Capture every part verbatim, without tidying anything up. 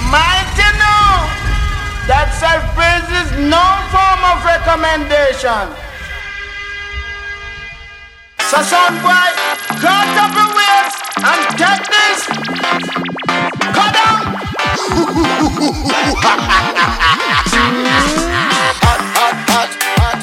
Mighty know that self-praise is no form of recommendation. So son boy, cut up your waist and take this. Cut down. Hot, hot, hot, hot.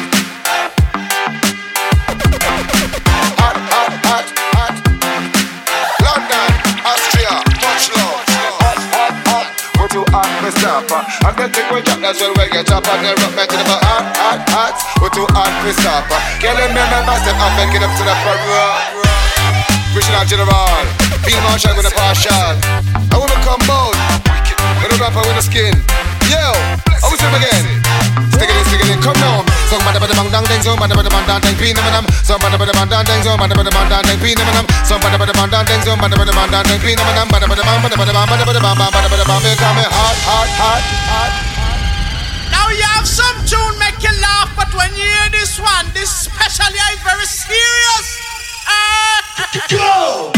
Hot, hot, hot, hot. London, Austria, much love. Hot, hot, hot. Go to hot, Mister Stopper. And then take we drop, that's when we get up and then rock back to the hot, hot, hot. Go to hot, Mister Stopper. Girl, and me never step up and get up to the parade. Original General, Field Marshal with a partial. I wanna come out with a rapper with a skin. Yo, I will say them again. Stick it in, stick it in, come now. Some bada bada bang dang dang, some bada bada bang dang dang, pin them and them. Some bada bada bang dang dang, some bada bada bang dang dang, pin them and them. Some bada bada bang dang dang, some bada bada bang dang dang, pin them and them. Bada bada bang, bada bada bang, bada bada bang, bada bada bang. They call me hot, hot, hot, hot. Now you have some tune make you laugh, but when you hear this one, this especially is very serious. Uh, Go!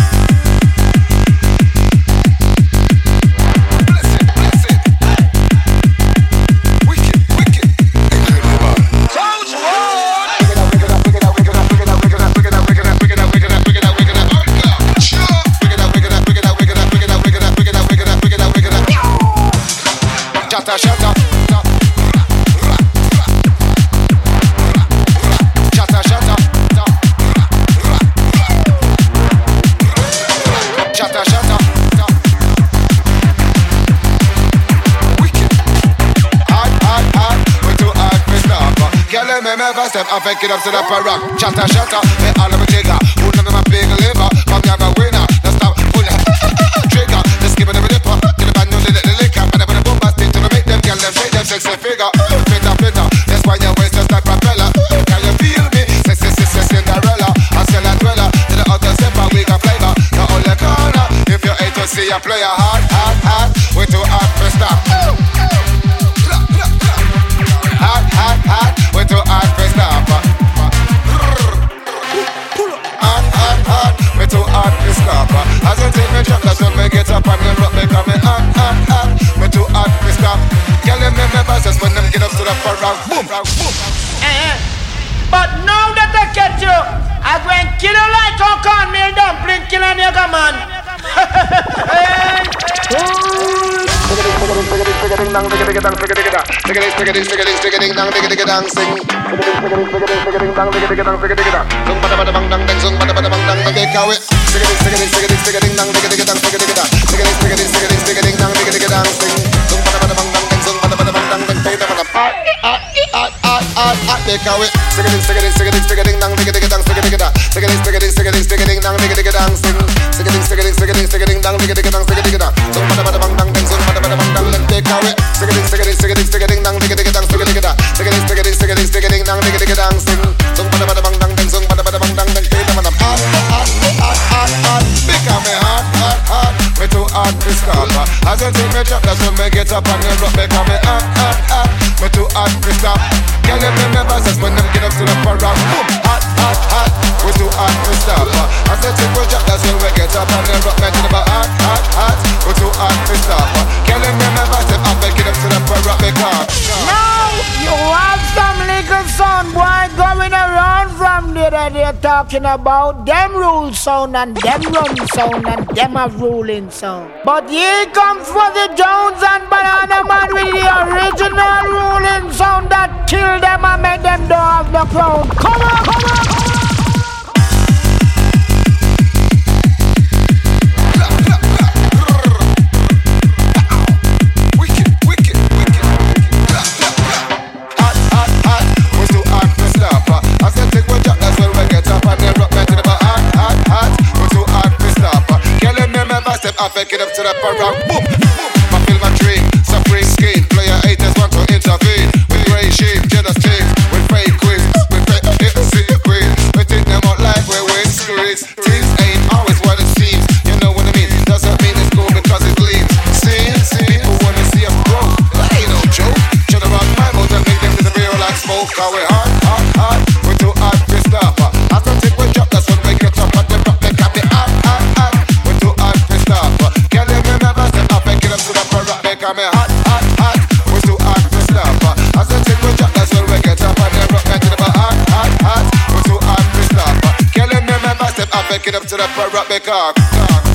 Shatter, shatter, shatter, shatter, shatter, shatter. Wicked, hard, hard, hard. We too hard for stopper. Girl, let me never step and pick it up to the rock. Shatter, shatter. Me all of me jigger. Who none of my big liver? Come here, my winner. Let's stop. Pull it. Trigger. Let's give it a dipper. Get the band new little liquor. Them shake them sexy figure, fitter, fitter. That's why your waist just like propeller. Can you feel me? Sexy, sexy Cinderella. I sell a dweller to the outer zipper. We got flavor. The only corner. If you hate to see a player hard, hard, hard. We too hard for stop. Hard, hard, hard. We too hard for stop. Hard, hard, hard. We too hard for stop. As you take me drop, that's when we get up and then rock. They come in hard, hard, hard. We too hard for stop. Girl, them never says when them get up to the parade. Boom, boom. Eh, but now that I catch you, I go and kill you like a cornmeal dumpling, kill a nigga man. They call it stick it in, stick it in, stick it in, stick it in, dang, dig it, dig it, dang, stick it, dig it, stick it in, stick it in, stick it in, stick it in, dang, dig it, dig it, dang, sing, stick it in, stick it in, stick it in, stick it in, dang, dig it, dig it, dang, stick it, dig it, dang, so bada bada bang dang, dang, so bada bada bang dang, let they call it stick it in, stick it in, stick it in, stick it in, dang, dig it, dig it, dang, stick it, dig it, dang, stick it in, stick it in, stick it in, stick it in, dang, dig it, dig it, dang, sing, so bada bada bang dang, dang, so bada bada bang dang, let they them and I'm hot, hot, hot, hot, hot, because me hot, hot, hot, me too hot to stop. As you take me drop, that's when me get up and you rock, because me hot, hot, hot, me too hot to stop. Girl, them never says when them get up to the parade. Boom, hot, hot, hot. We too hot to stop. As they take we drop, that's when we get up and then rock back to the bar. Hot, hot, hot. We too hot to stop. Girl, them never says up and get up to the parade because now you have some little sound boy going around from there that they're talking about them rule sound and them run sound and them have ruling sound. But here comes for the Jones and Banana Man with the original ruling sound that kill them and make them don't have the crown. Come on, come on, come on. Wicked, wicked, wicked. Hot, hot, hot. We're too hot to stop. As they take we drop, that's when we get up and they rock back to the bar. Hot, hot, hot. We're too hot to stop. Girl, them never step up and get up to the parade. Boom, boom. I feel my dream. Suffering skin. Player haters want to intervene. With grey sheep, jealous things. With fake quiz. With fake hit secret. We take them out like we win screens. Things ain't always what it seems. You know what I mean? Doesn't mean it's cool because it gleams. See, see, people wanna see us grow. That ain't no joke. Shut up on my mouth and make them disappear like smoke. Cause we hot, hot, hot. We too hot to stop. As I take we drop, that's when we get up. But they rock, they got me hot, hot, hot. We too hot to stop. Girl, them never step make it up to the rock, make up.